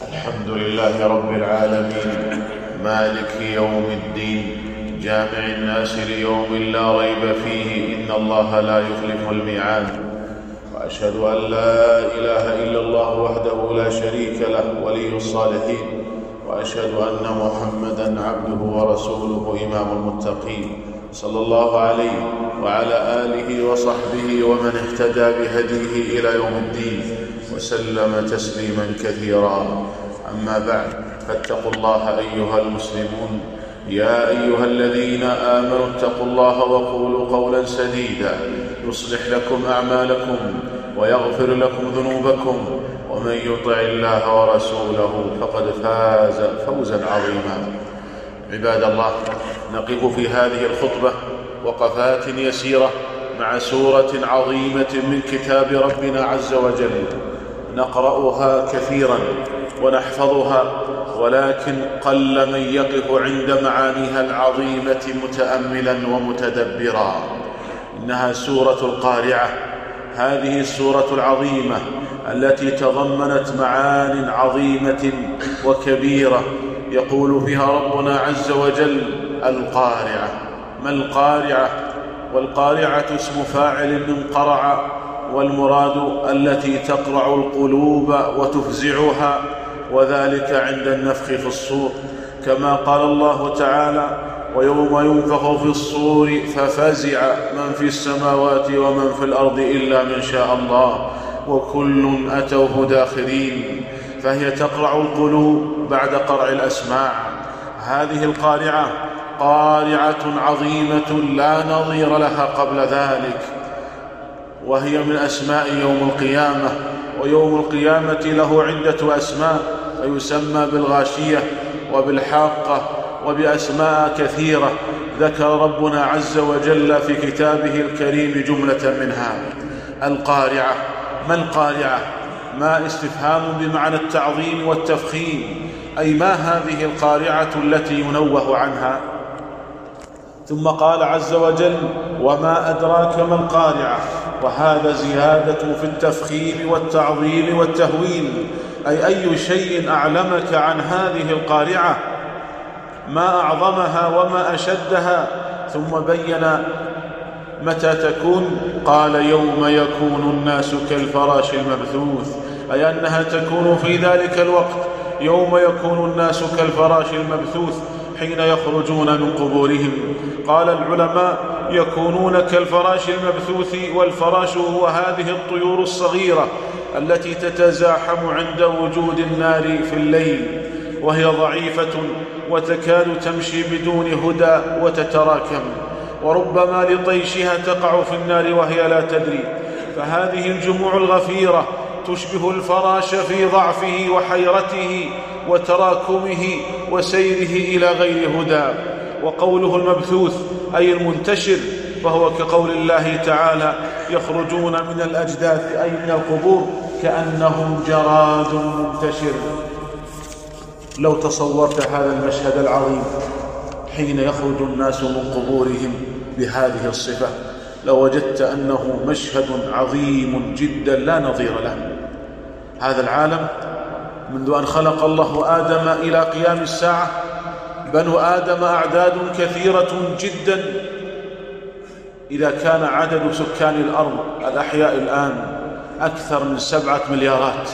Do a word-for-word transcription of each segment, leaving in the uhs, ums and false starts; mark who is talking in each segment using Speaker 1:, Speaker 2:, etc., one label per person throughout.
Speaker 1: الحمد لله رب العالمين مالك يوم الدين جامع الناس ليوم لا ريب فيه إن الله لا يخلف الميعاد، وأشهد أن لا إله إلا الله وحده لا شريك له ولي الصالحين، وأشهد أن محمدًا عبده ورسوله إمام المتقين صلى الله عليه وعلى آله وصحبه ومن اهتدى بهديه إلى يوم الدين وسلم تسليما كثيرا. أما بعد، فاتقوا الله أيها المسلمون. يا أيها الذين آمنوا اتقوا الله وقولوا قولا سديدا يصلح لكم أعمالكم ويغفر لكم ذنوبكم، ومن يطع الله ورسوله فقد فاز فوزا عظيما. عباد الله، نقف في هذه الخطبة وقفات يسيرة مع سورة عظيمة من كتاب ربنا عز وجل، نقرأها كثيرا ونحفظها، ولكن قل من يقف عند معانيها العظيمة متأملا ومتدبرا. إنها سورة القارعة، هذه السورة العظيمة التي تضمنت معان عظيمة وكبيرة، يقول فيها ربنا عز وجل: القارعة. ما القارعة؟ والقارعة اسم فاعل من قرع، والمراد التي تقرع القلوب وتفزعها، وذلك عند النفخ في الصور، كما قال الله تعالى: ويوم ينفخ في الصور ففزع من في السماوات ومن في الأرض إلا من شاء الله وكل أتوه داخرين. فهي تقرع القلوب بعد قرع الأسماع. هذه القارعة قارعة عظيمة لا نظير لها قبل ذلك، وهي من أسماء يوم القيامة. ويوم القيامة له عدة أسماء، فيسمى بالغاشية وبالحاقة وبأسماء كثيرة ذكر ربنا عز وجل في كتابه الكريم جملة منها. القارعة. ما القارعة؟ ما استفهام بمعنى التعظيم والتفخيم، أي ما هذه القارعة التي ينوه عنها؟ ثم قال عز وجل: وما أدراك ما القارعة، وهذا زيادة في التفخيم والتعظيم والتهويل، أي أي شيء أعلمك عن هذه القارعة، ما أعظمها وما أشدها. ثم بين متى تكون، قال: يوم يكون الناس كالفراش المبثوث، أي أنها تكون في ذلك الوقت، يوم يكون الناس كالفراش المبثوث حين يخرجون من قبورهم. قال العلماء: يكونون كالفراش المبثوث، والفراش هو هذه الطيور الصغيرة التي تتزاحم عند وجود النار في الليل، وهي ضعيفة وتكاد تمشي بدون هدى وتتراكم، وربما لطيشها تقع في النار وهي لا تدري. فهذه الجموع الغفيرة تشبه الفراش في ضعفه وحيرته وتراكمه وسيره إلى غير هدى. وقوله المبثوث أي المنتشر، فهو كقول الله تعالى: يخرجون من الأجداث أي من القبور كأنهم جراد منتشر. لو تصورت هذا المشهد العظيم حين يخرج الناس من قبورهم بهذه الصفة، لوجدت أنه مشهد عظيم جدا لا نظير له. هذا العالم منذ أن خلق الله آدم إلى قيام الساعة، بنو آدم أعداد كثيرة جدا. إذا كان عدد سكان الأرض الأحياء الآن أكثر من سبعة مليارات،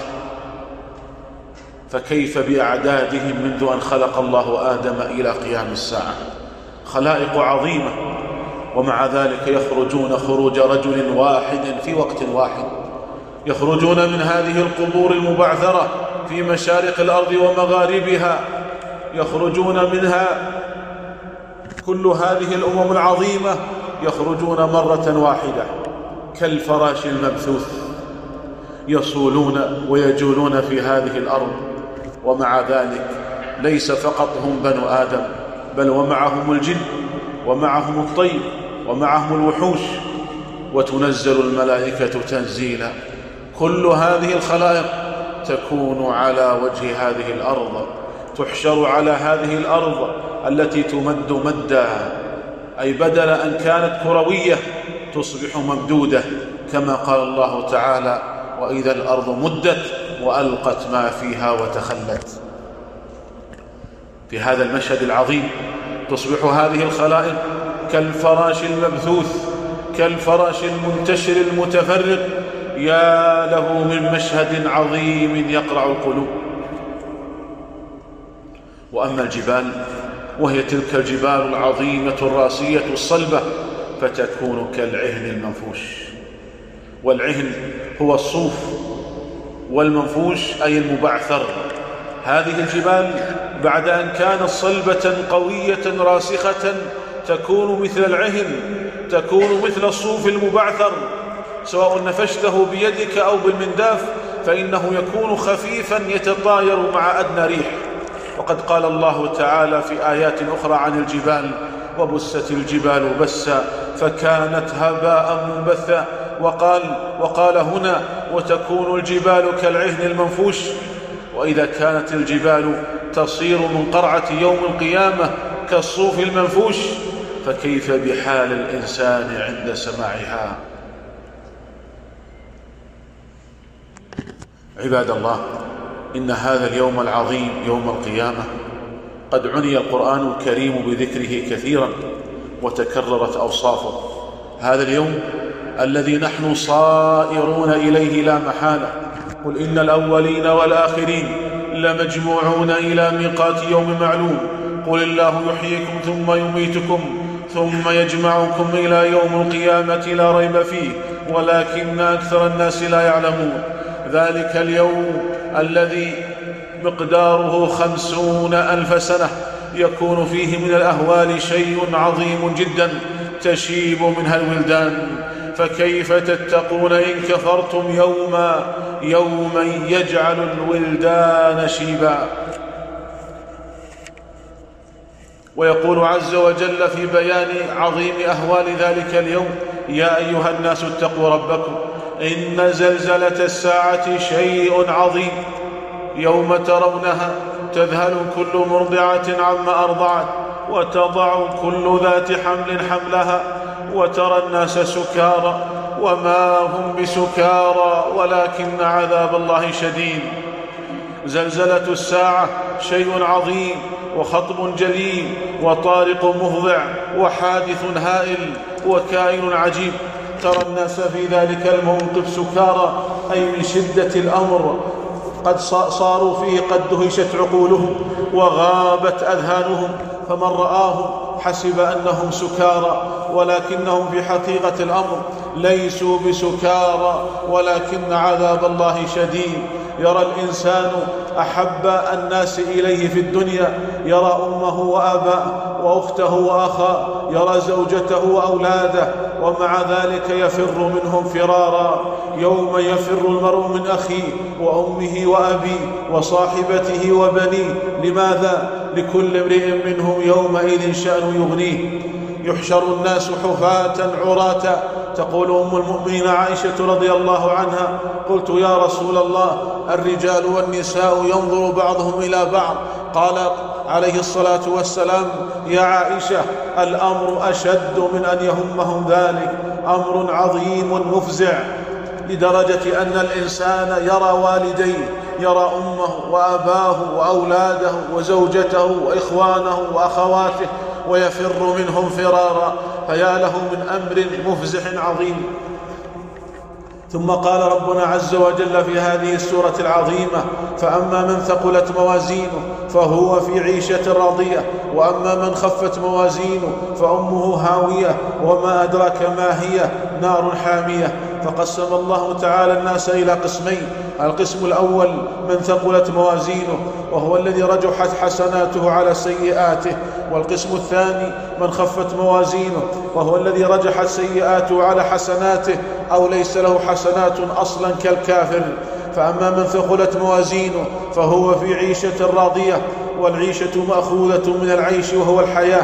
Speaker 1: فكيف بأعدادهم منذ أن خلق الله آدم إلى قيام الساعة؟ خلائق عظيمة، ومع ذلك يخرجون خروج رجل واحد في وقت واحد، يخرجون من هذه القبور المبعثرة في مشارق الأرض ومغاربها، يخرجون منها كل هذه الأمم العظيمة، يخرجون مرة واحدة كالفراش المبثوث، يصولون ويجولون في هذه الأرض. ومع ذلك ليس فقط هم بنو آدم، بل ومعهم الجن ومعهم الطير ومعهم الوحوش، وتنزل الملائكة تنزيلا. كل هذه الخلائق تكون على وجه هذه الأرض، تحشر على هذه الأرض التي تمد مدا، أي بدل أن كانت كروية تصبح ممدودة، كما قال الله تعالى: وإذا الأرض مدت وألقت ما فيها وتخلت. في هذا المشهد العظيم تصبح هذه الخلائق كالفراش المبثوث، كالفراش المنتشر المتفرق. يا له من مشهد عظيم يقرع القلوب. وأما الجبال وهي تلك الجبال العظيمة الراسية الصلبة فتكون كالعهن المنفوش. والعهن هو الصوف، والمنفوش أي المبعثر. هذه الجبال بعد أن كانت صلبة قوية راسخة تكون مثل العهن، تكون مثل الصوف المبعثر، سواء نفشته بيدك أو بالمنداف فإنه يكون خفيفا يتطاير مع أدنى ريح. وقد قال الله تعالى في آيات أخرى عن الجبال: وبست الجبال بسا فكانت هباء منبثا. وقال, وقال هنا: وتكون الجبال كالعهن المنفوش. وإذا كانت الجبال تصير من قرعة يوم القيامة كالصوف المنفوش، فكيف بحال الإنسان عند سماعها؟ عباد الله، إن هذا اليوم العظيم يوم القيامة قد عني القرآن الكريم بذكره كثيرا وتكررت أوصافه. هذا اليوم الذي نحن صائرون إليه لا محالة. قل إن الأولين والآخرين لمجموعون إلى ميقات يوم معلوم. قل الله يحييكم ثم يميتكم ثم يجمعكم إلى يوم القيامة لا ريب فيه ولكن أكثر الناس لا يعلمون. ذلك اليوم الذي مقداره خمسون ألف سنة يكون فيه من الأهوال شيء عظيم جدا تشيب منها الولدان. فكيف تتقون إن كفرتم يوما يوما يجعل الولدان شيبا. ويقول عز وجل في بيان عظيم أهوال ذلك اليوم: يا أيها الناس اتقوا ربكم إن زلزلة الساعة شيء عظيم يوم ترونها تذهل كل مرضعة عما أرضعت وتضع كل ذات حمل حملها وترى الناس سكارى وما هم بسكارى ولكن عذاب الله شديد. زلزلة الساعة شيء عظيم وخطب جليل وطارق مفضع وحادث هائل وكائن عجيب. ترى الناس في ذلك الموقف سكارى أي من شدة الأمر قد صاروا فيه قد دهشت عقولهم وغابت أذهانهم، فمن رآهم حسب أنهم سكارى ولكنهم في حقيقة الأمر ليسوا بسكارى ولكن عذاب الله شديد. يرى الإنسان أحب الناس إليه في الدنيا، يرى أمه وأباه وأخته وأخاه، يرى زوجته وأولاده، ومع ذلك يفر منهم فرارا. يوم يفر المرء من أخيه وأمه وأبيه وصاحبته وبنيه. لماذا؟ لكل امرئ منهم يومئذ شأن يغنيه. يحشر الناس حفاة عراة. تقول أم المؤمنين عائشة رضي الله عنها: قلت يا رسول الله الرجال والنساء ينظر بعضهم إلى بعض. قال عليه الصلاة والسلام: يا عائشة الأمر أشد من أن يهمهم ذلك، أمر عظيم مفزع، لدرجة أن الإنسان يرى والديه، يرى أمه وأباه وأولاده وزوجته وإخوانه وأخواته ويفر منهم فرارا، فيا له من أمر مفزع عظيم. ثم قال ربنا عز وجل في هذه السورة العظيمة: فأما من ثقلت موازينه فهو في عيشة راضية وأما من خفت موازينه فأمه هاوية وما أدراك ما هي نار حامية. فقسم الله تعالى الناس إلى قسمين: القسم الأول من ثقلت موازينه وهو الذي رجحت حسناته على سيئاته، والقسم الثاني من خفت موازينه وهو الذي رجحت سيئاته على حسناته أو ليس له حسنات أصلا كالكافر. فأما من ثقلت موازينه فهو في عيشة راضية، والعيشة مأخوذة من العيش وهو الحياة،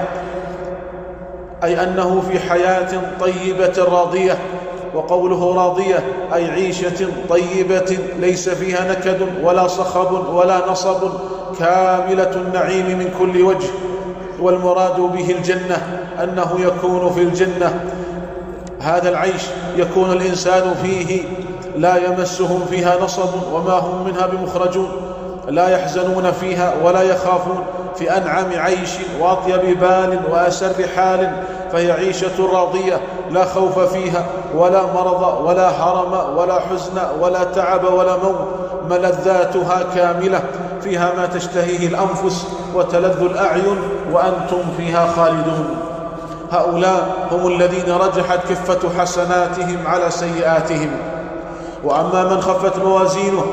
Speaker 1: أي أنه في حياة طيبة راضية. وقوله راضية أي عيشة طيبة ليس فيها نكد ولا صخب ولا نصب، كاملة النعيم من كل وجه. والمراد به الجنة، أنه يكون في الجنة هذا العيش يكون الإنسان فيه
Speaker 2: لا يمسهم فيها نصب وما هم منها بمخرجون، لا يحزنون فيها ولا يخافون، في أنعم عيش وأطيب بال وأسر حال، فهي عيشة راضية لا خوف فيها ولا مرض ولا هرم ولا حزن ولا تعب ولا موت، ملذاتها كاملة، فيها ما تشتهيه الأنفس وتلذ الأعين وأنتم فيها خالدون. هؤلاء هم الذين رجحت كفة حسناتهم على سيئاتهم. وأما من خفت موازينه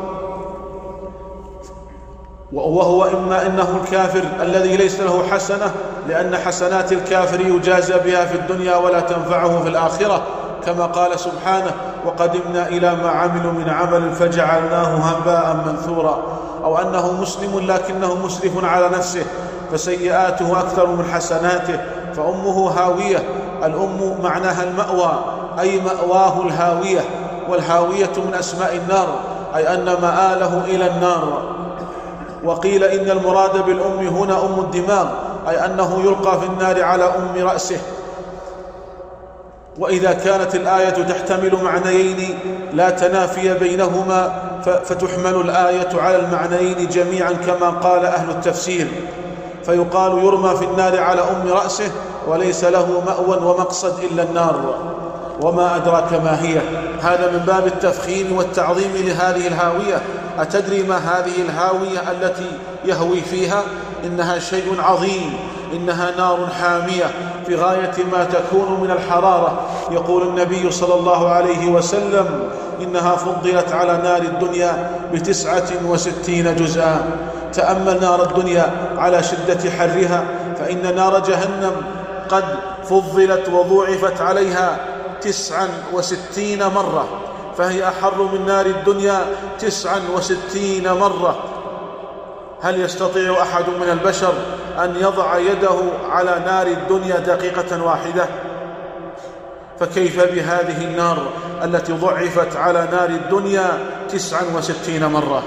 Speaker 2: وهو إما إنه الكافر الذي ليس له حسنة، لأن حسنات الكافر يجازى بها في الدنيا ولا تنفعه في الآخرة، كما قال سبحانه: وقدمنا إلى ما عملوا من عمل فجعلناه هباء منثورا. أو أنه مسلم لكنه مسرف على نفسه فسيئاته أكثر من حسناته، فأمه هاوية. الأم معناها المأوى، أي مأواه الهاوية، والهاوية من أسماء النار، أي أن مآله إلى النار. وقيل إن المراد بالأم هنا أم الدماغ، أي أنه يلقى في النار على أم رأسه. وإذا كانت الآية تحتمل معنيين لا تنافي بينهما فتحمل الآية على المعنيين جميعا كما قال أهل التفسير، فيقال يرمى في النار على أم رأسه وليس له مأوى ومقصد إلا النار. وما أدراك ما هي، هذا من باب التفخيم والتعظيم لهذه الهاوية. أتدري ما هذه الهاوية التي يهوي فيها؟ إنها شيء عظيم، إنها نار حامية في غاية ما تكون من الحرارة. يقول النبي صلى الله عليه وسلم: إنها فضلت على نار الدنيا بتسعة وستين جزءا. تأمل نار الدنيا على شدة حرها، فإن نار جهنم قد فضلت وضوعفت عليها تسعا وستين مرة، فهي أحر من نار الدنيا تسعا وستين مرة. هل يستطيع أحد من البشر أن يضع يده على نار الدنيا دقيقة واحدة؟ فكيف بهذه النار التي ضعفت على نار الدنيا تسعا وستين مرة؟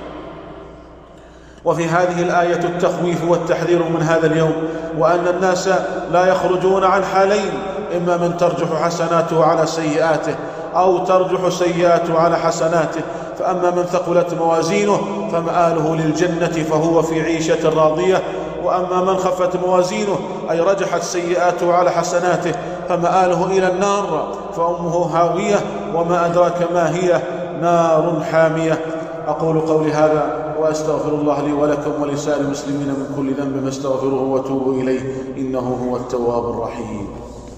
Speaker 2: وفي هذه الآية التخويف والتحذير من هذا اليوم، وأن الناس لا يخرجون عن حالين: إما من ترجح حسناته على سيئاته، أو ترجح سيئاته على حسناته. فأما من ثقلت موازينه فمآله للجنة فهو في عيشة راضية، وأما من خفت موازينه أي رجحت سيئاته على حسناته فمآله إلى النار فأمه هاوية. وما أدراك ما هي؟ نار حامية. أقول قولي هذا وأستغفر الله لي ولكم ولسائر المسلمين من كل ذنب فاستغفروه وتوبوا إليه، إنه هو التواب الرحيم.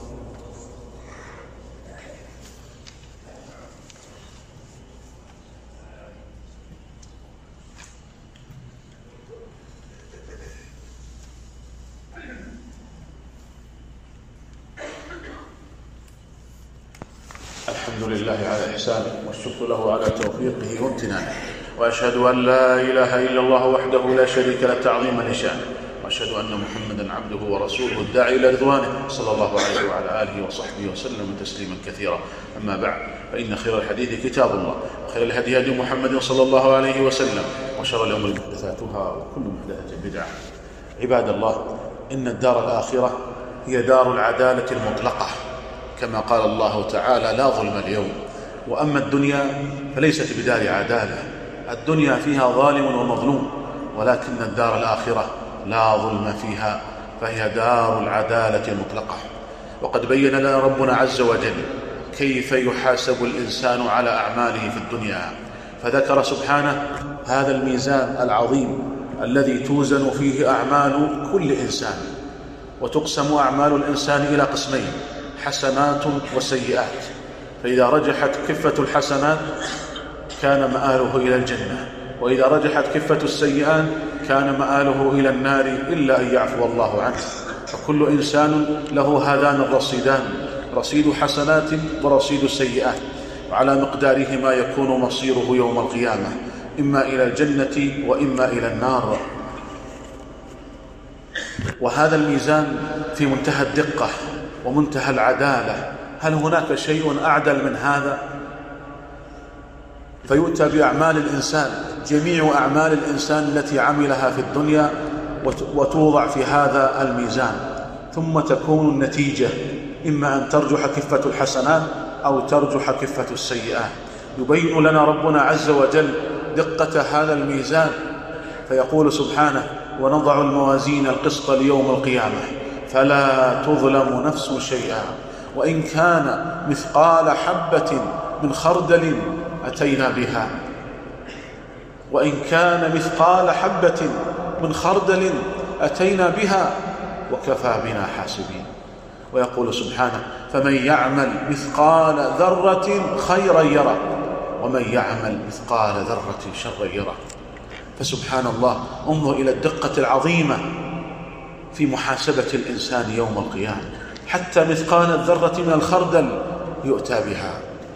Speaker 1: الحمد لله على إحسانه، والشكر له على توفيقه وامتنانه، وأشهد أن لا إله إلا الله وحده لا شريك له تعظيما لشانه، وأشهد أن محمدا عبده ورسوله الداعي إلى رضوانه صلى الله عليه وعلى آله وصحبه وسلم تسليما كثيرا. أما بعد، فإن خير الحديث كتاب الله، وخير الهدي هدي محمد صلى الله عليه وسلم، وشر الأمور محدثاتها، وكل محدثة بدعة. عباد الله، إن الدار الآخرة هي دار العدالة المطلقة، كما قال الله تعالى: لا ظلم اليوم. وأما الدنيا فليست بدار عدالة، الدنيا فيها ظالم ومظلوم، ولكن الدار الآخرة لا ظلم فيها، فهي دار العدالة المطلقة. وقد بين لنا ربنا عز وجل كيف يحاسب الإنسان على أعماله في الدنيا، فذكر سبحانه هذا الميزان العظيم الذي توزن فيه أعمال كل إنسان. وتقسم أعمال الإنسان إلى قسمين: حسنات وسيئات. فإذا رجحت كفة الحسنات كان مآله إلى الجنة، وإذا رجحت كفة السيئات كان مآله إلى النار، إلا أن يعفو الله عنه. فكل إنسان له هذان الرصيدان: رصيد حسنات ورصيد سيئات، وعلى مقدارهما يكون مصيره يوم القيامة، إما إلى الجنة وإما إلى النار. وهذا الميزان في منتهى الدقة ومنتهى العدالة. هل هناك شيء أعدل من هذا؟ فيؤتى بأعمال الإنسان، جميع أعمال الإنسان التي عملها في الدنيا، وتوضع في هذا الميزان، ثم تكون النتيجة إما أن ترجح كفة الحسنات أو ترجح كفة السيئات.
Speaker 2: يبين لنا ربنا عز وجل دقة هذا الميزان فيقول سبحانه: ونضع الموازين القسط ليوم القيامة فلا تظلم نفس شيئا وإن كان مثقال حبة من خردل أتينا بها وإن كان مثقال حبة من خردل أتينا بها وكفى بنا حاسبين. ويقول سبحانه: فمن يعمل مثقال ذرة خيرا يره ومن يعمل مثقال ذرة شرا يره. فسبحان الله، انظر إلى الدقة العظيمة في محاسبة الإنسان يوم القيامة، حتى مثقال الذرة من الخردل يؤتى بها.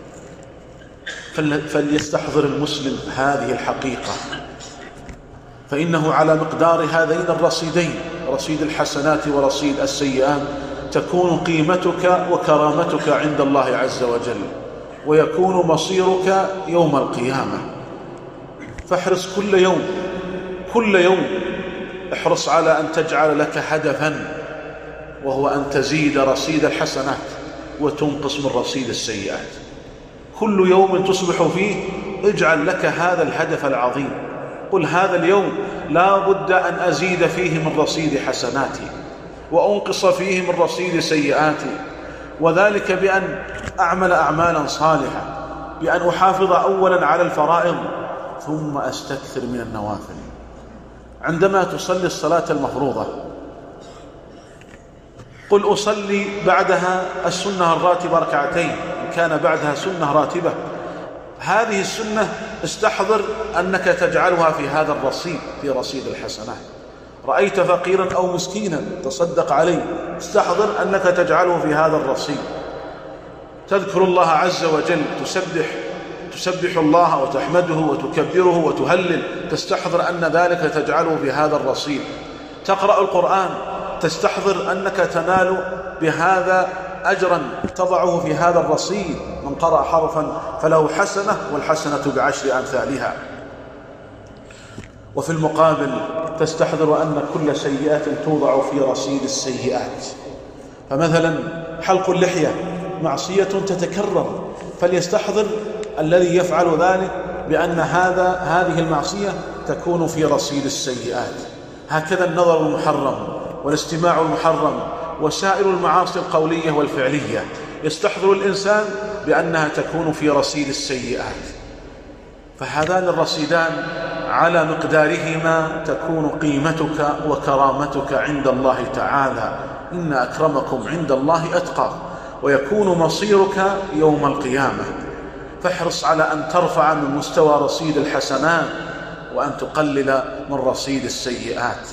Speaker 2: فليستحضر المسلم هذه الحقيقة، فإنه على مقدار هذين الرصيدين، رصيد الحسنات ورصيد السيئات، تكون قيمتك وكرامتك عند الله عز وجل، ويكون مصيرك يوم القيامة. فاحرص كل يوم كل يوم احرص على أن تجعل لك هدفا، وهو أن تزيد رصيد الحسنات وتنقص من رصيد السيئات. كل يوم تصبح فيه اجعل لك هذا الهدف العظيم، قل: هذا اليوم لا بد أن أزيد فيه من رصيد حسناتي وأنقص فيه من رصيد سيئاتي، وذلك بأن أعمل أعمالا صالحة، بأن أحافظ أولا على الفرائض ثم أستكثر من النوافل. عندما تصلي الصلاة المفروضة قل: أصلي بعدها السنة الراتبة ركعتين إن كان بعدها سنة راتبة. هذه السنة استحضر أنك تجعلها في هذا الرصيد، في رصيد الحسنات. رأيت فقيرا أو مسكينا تصدق عليه، استحضر أنك تجعله في هذا الرصيد. تذكر الله عز وجل، تسبح تسبح الله وتحمده وتكبره وتهلل، تستحضر أن ذلك تجعله في هذا الرصيد. تقرأ القرآن، تستحضر أنك تنال بهذا أجرا تضعه في هذا الرصيد. من قرأ حرفا فله حسنة والحسنة بعشر أمثالها. وفي المقابل تستحضر أن كل سيئة توضع في رصيد السيئات. فمثلا حلق اللحية معصية تتكرر، فليستحضر الذي يفعل ذلك بأن هذا هذه المعصية تكون في رصيد السيئات. هكذا النظر المحرم والاستماع المحرم وسائر المعاصي القولية والفعلية، يستحضر الإنسان بأنها تكون في رصيد السيئات. فهذان الرصيدان على مقدارهما تكون قيمتك وكرامتك عند الله تعالى. إن أكرمكم عند الله أتقاكم، ويكون مصيرك يوم القيامة. فاحرص على أن ترفع من مستوى رصيد الحسنات وأن تقلل من رصيد السيئات.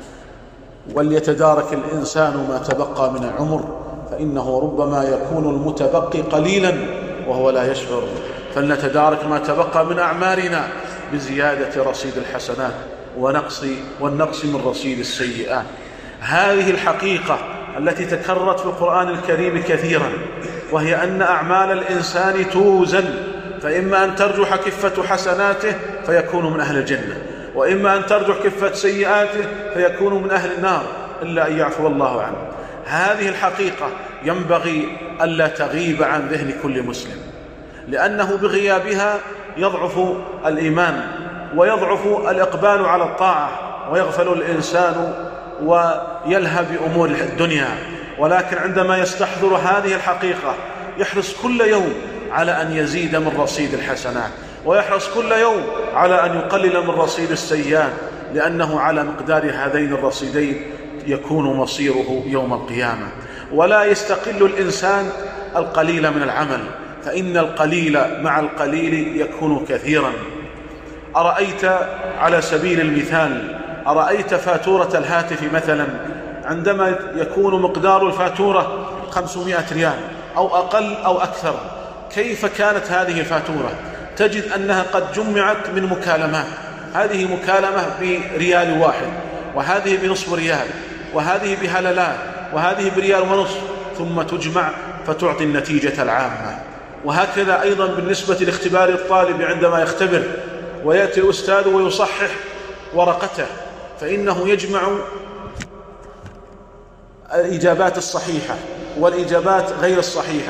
Speaker 2: وليتدارك الإنسان ما تبقى من العمر، فإنه ربما يكون المتبقي قليلا وهو لا يشعر. فلنتدارك ما تبقى من أعمارنا بزيادة رصيد الحسنات ونقص والنقص من رصيد السيئات. هذه الحقيقة التي تكررت في القرآن الكريم كثيرا، وهي أن أعمال الإنسان توزن، فإما أن ترجح كفة حسناته فيكون من أهل الجنة، وإما أن ترجح كفة سيئاته فيكون من أهل النار، إلا أن يعفو الله عنه. هذه الحقيقة ينبغي ألا تغيب عن ذهن كل مسلم، لأنه بغيابها يضعف الإيمان ويضعف الإقبال على الطاعة، ويغفل الإنسان ويلهى بأمور الدنيا. ولكن عندما يستحضر هذه الحقيقة يحرص كل يوم على أن يزيد من رصيد الحسنات، ويحرص كل يوم على أن يقلل من رصيد السيئات، لأنه على مقدار هذين الرصيدين يكون مصيره يوم القيامة. ولا يستقل الإنسان القليل من العمل، فإن القليل مع القليل يكون كثيرا. أرأيت على سبيل المثال، أرأيت فاتورة الهاتف مثلا، عندما يكون مقدار الفاتورة خمسمائة ريال أو أقل أو أكثر، كيف كانت هذه الفاتورة؟ تجد أنها قد جمعت من مكالمات، هذه مكالمة بريال واحد، وهذه بنصف ريال، وهذه بهللات، وهذه بريال ونصف، ثم تجمع فتعطي النتيجة العامة. وهكذا أيضا بالنسبة لاختبار الطالب عندما يختبر ويأتي الأستاذ ويصحح ورقته، فإنه يجمع الإجابات الصحيحة والإجابات غير الصحيحة،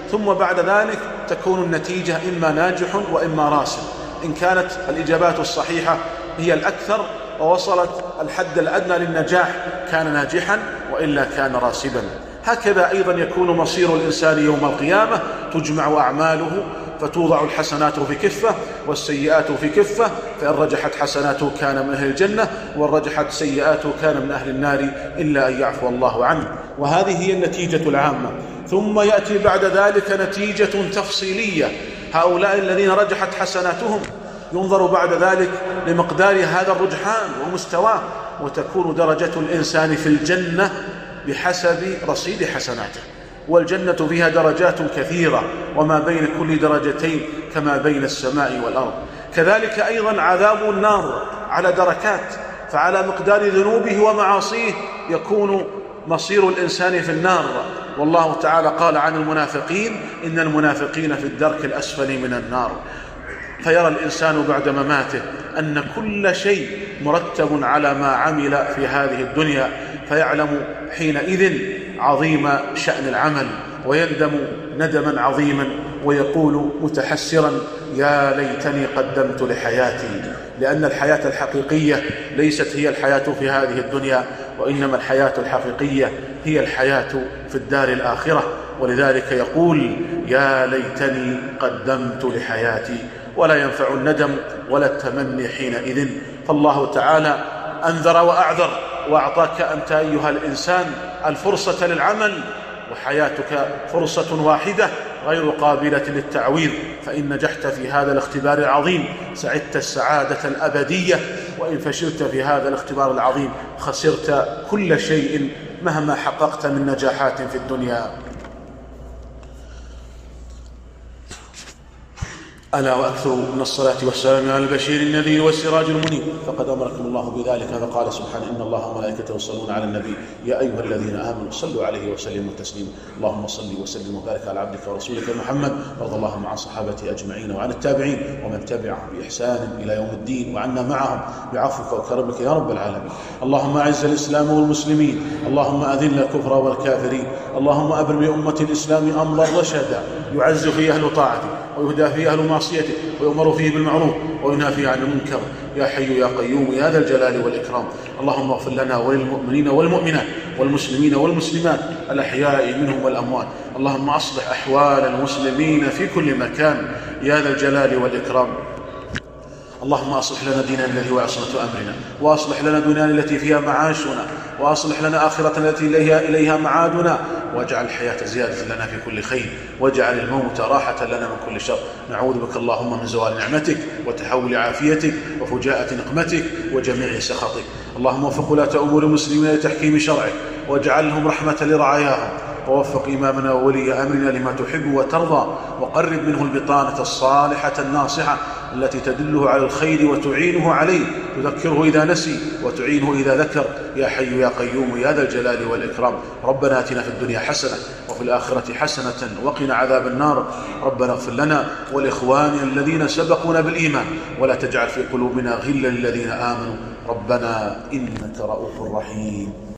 Speaker 2: ثم بعد ذلك تكون النتيجة إما ناجح وإما راسب. إن كانت الإجابات الصحيحة هي الأكثر ووصلت الحد الأدنى للنجاح كان ناجحا، وإلا كان راسبا. هكذا أيضا يكون مصير الإنسان يوم القيامة، تجمع أعماله فتوضع الحسنات في كفة والسيئات في كفة، فإن رجحت حسناته كان من أهل الجنة، وإن رجحت سيئاته كان من أهل النار، إلا أن يعفو الله عنه. وهذه هي النتيجة العامة. ثم يأتي بعد ذلك نتيجة تفصيلية. هؤلاء الذين رجحت حسناتهم ينظر بعد ذلك لمقدار هذا الرجحان ومستواه، وتكون درجة الإنسان في الجنة بحسب رصيد حسناته. والجنة فيها درجات كثيرة، وما بين كل درجتين كما بين السماء والأرض. كذلك أيضا عذاب النار على دركات، فعلى مقدار ذنوبه ومعاصيه يكون مصير الإنسان في النار. والله تعالى قال عن المنافقين: إن المنافقين في الدرك الأسفل من النار. فيرى الإنسان بعد مماته أن كل شيء مرتب على ما عمل في هذه الدنيا، فيعلم حينئذ عظيم شأن العمل، ويندم ندما عظيما، ويقول متحسرا: يا ليتني قدمت لحياتي. لأن الحياة الحقيقية ليست هي الحياة في هذه الدنيا، وإنما الحياة الحقيقية هي الحياة في الدار الآخرة. ولذلك يقول: يا ليتني قدمت لحياتي. ولا ينفع الندم ولا التمني حينئذ. فالله تعالى أنذر وأعذر، وأعطاك أنت أيها الإنسان الفرصة للعمل، وحياتك فرصة واحدة غير قابلة للتعويض. فإن نجحت في هذا الاختبار العظيم سعدت السعادة الأبدية، وإن فشلت في هذا الاختبار العظيم خسرت كل شيء مهما حققت من نجاحات في الدنيا. ألا وأكثر من الصلاة والسلام على البشير النذير والسراج المنير، فقد أمركم الله بذلك، فقال سبحانه: إن الله وملائكته يصلون على النبي يا أيها الذين آمنوا صلوا عليه وسلموا تسليما. اللهم صل وسلم وبارك على عبدك ورسولك محمد، وارض اللهم عن صحابته أجمعين وعن التابعين ومن تبعهم بإحسان إلى يوم الدين، وعنا معهم بعفوك وكرمك يا رب العالمين. اللهم أعز الإسلام والمسلمين، اللهم أذل الكفر والكافرين، اللهم أبر بأمة الإسلام أمرا رشدا يعز فيه أهل طاعته ويهدى فيه أهل معصيته ويؤمر فيه بالمعروف وينهى فيه عن المنكر، يا حي يا قيوم يا ذا الجلال والإكرام. اللهم اغفر لنا وللمؤمنين والمؤمنات والمسلمين والمسلمات الأحياء منهم والأموات. اللهم أصلح أحوال المسلمين في كل مكان يا ذا الجلال والإكرام. اللهم أصلح لنا ديننا الذي هو عصمة أمرنا، وأصلح لنا دنيانا التي فيها معاشنا، وأصلح لنا آخرتنا التي إليها, إليها معادنا، واجعل الحياة زيادة لنا في كل خير، واجعل الموت راحة لنا من كل شر. نعوذ بك اللهم من زوال نعمتك وتحول عافيتك وفجاءة نقمتك وجميع سخطك. اللهم وفق ولاة أمور المسلمين لتحكيم شرعك، واجعلهم رحمة لرعاياهم، ووفق إمامنا وولي أمرنا لما تحب وترضى، وقرب منه البطانة الصالحة الناصحة التي تدله على الخير وتعينه عليه، تذكره إذا نسي وتعينه إذا ذكر، يا حي يا قيوم يا ذا الجلال والإكرام. ربنا آتنا في الدنيا حسنة وفي الآخرة حسنة وقنا عذاب النار. ربنا اغفر لنا ولإخواننا الذين سبقونا بالإيمان، ولا تجعل في قلوبنا غلا للذين آمنوا، ربنا إنك رؤوف رحيم.